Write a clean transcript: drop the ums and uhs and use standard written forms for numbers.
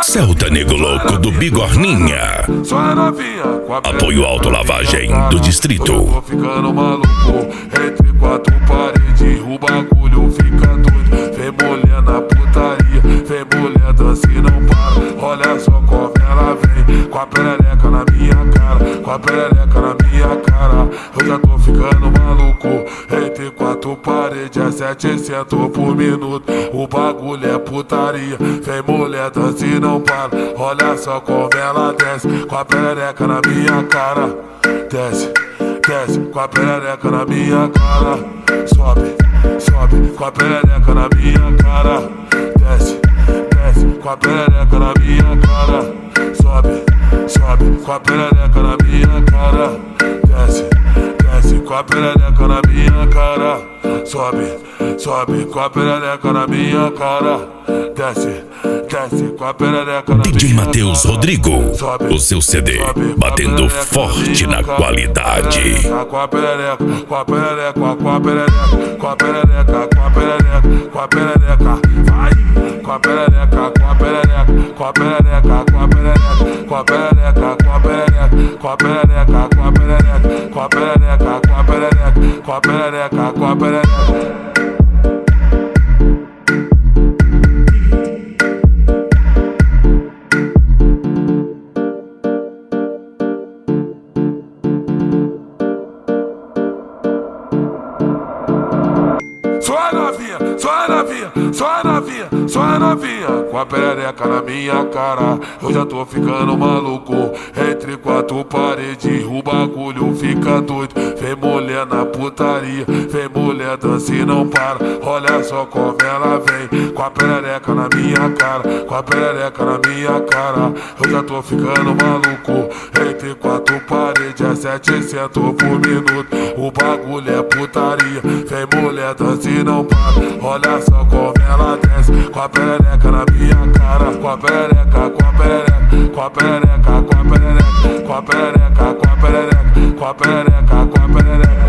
Celta Nego Louco do Bigorninha. Só é novinha com a Apoio Autolavagem do Distrito. Eu tô ficando maluco, entre quatro paredes o bagulho fica doido. Vem mulher na putaria, vem mulher dança e não para. Olha só como ela vem, com a perereca na minha cara, com a perereca na minha cara. Eu já tô ficando maluco, entre quatro paredes é 700 por minuto. O bagulho é putaria, vem mulher dança e não para. Olha só como ela desce, com a perereca na minha cara. Desce, desce, com a perereca na minha cara. Sobe, sobe, com a perereca na minha cara. Desce, desce, com a perereca na minha cara. Sobe, sobe, com a perereca na minha cara. Desce, desce, com a perereca na minha cara. Sobe, sobe, com a perereca na minha cara. Desce, desce, com a perereca na minha cara. DJ Matheus Rodrigo, o seu CD batendo forte na qualidade. Com a perereca, com a perereca, com a perereca, com a perereca, com a perereca, com a perereca, vai! Com a perereca, com a perereca, com a perereca, com a perereca, com a perereca, com a perereca, com a perereca, com a perereca, com a perereca, com a perereca, com a perereca, com a perereca. Só é novinha, só é novinha, só é novinha, só é novinha, com a perereca na minha cara. Eu já tô ficando maluco, entre quatro paredes o bagulho fica doido. Vem mulher na putaria, vem mulher dança e não para. Olha só como ela vem, com a perereca na minha cara, com a perereca na minha cara. Eu já tô ficando maluco, entre quatro paredes é 700 por minuto. O bagulho é putaria, vem mulher dança e não para. Olha só como ela desce, com a perereca na minha cara. Com a perereca, com a perereca, com a perereca, com a perereca, com a perereca, com a perereca, com a perereca, com a perereca.